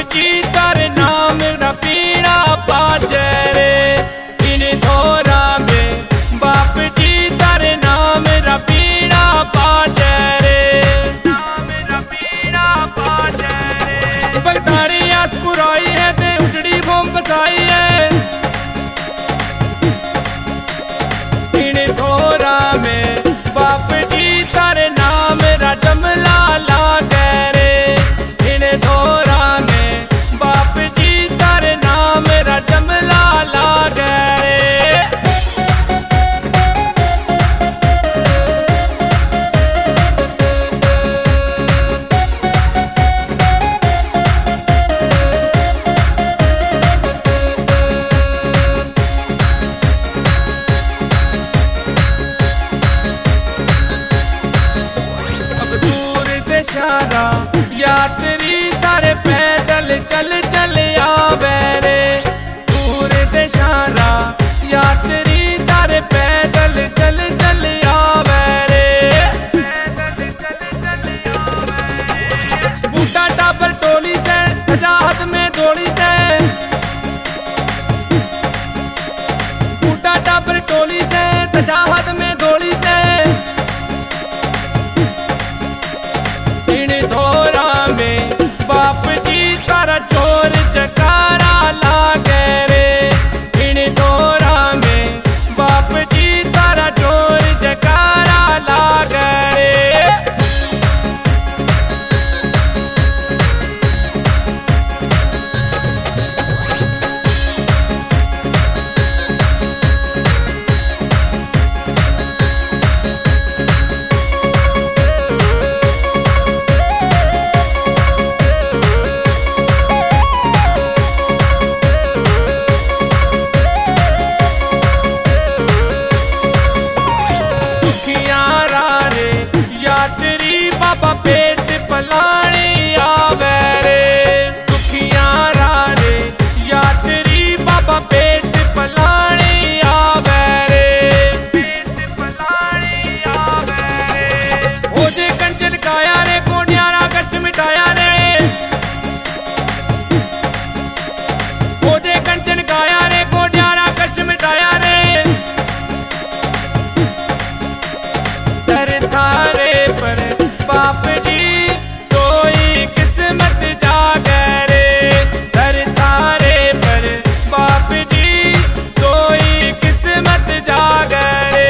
जी तारे नाम न पीना पाचे रे इन थोरा में बाप जी तारे नाम न पीना पाचे रे नाम न पीना पाचे रे बगदारी आस पुराई है ते उजड़ी बोम बसाई है इन थोरा में बाप जी तारे नाम न जमला लागे रे इन थोरा में बाप जी तारे नाम न जमला लागे सारा यात्री तारे पैदल चल चल आवे रे दूर दे सारा यात्री तारे पैदल चल चल आवे रे पैदल चल चल आवे रे बूटा टाबर टोली से आजाद में दौड़ी से बूटा टाबर टोली से आजाद में दौड़ी से बाप जी सारा चोर जकारा लागे रे इन थोरा में बाप जी सारा चोर जकारा लागे रे यात्री बाबा पेट पलानी आवे रे दुखियारा रे यात्री बाबा पेट पलानी आवे रे पेट पलानी आवे रे हो जे कंचन काया रे कोडियारा कष्ट मिटाया रे हो जे कंचन काया रे कोडियारा कष्ट मिटाया रे दर थारे पर बाप जी सोई किस्मत जागे रे दर थारे पर बाप जी सोई किस्मत जागे रे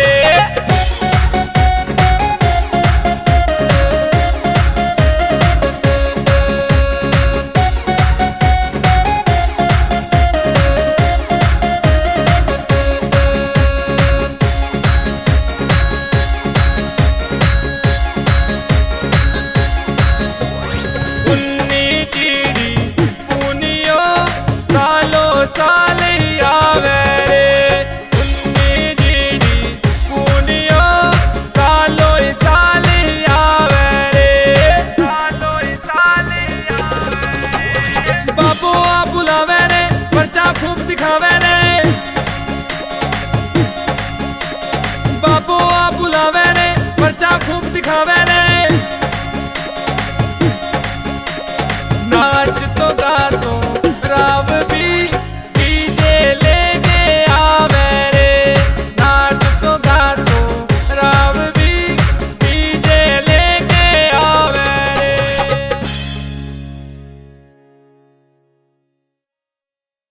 साल आवे रे उन्नी जीडी पुनियो सालो साल आवे रे सालो साल आवे रे बाबू आ बुलावे रे पर्चा खूब दिखावे रे बाबू आ बुलावे रे पर्चा खूब दिखावे रे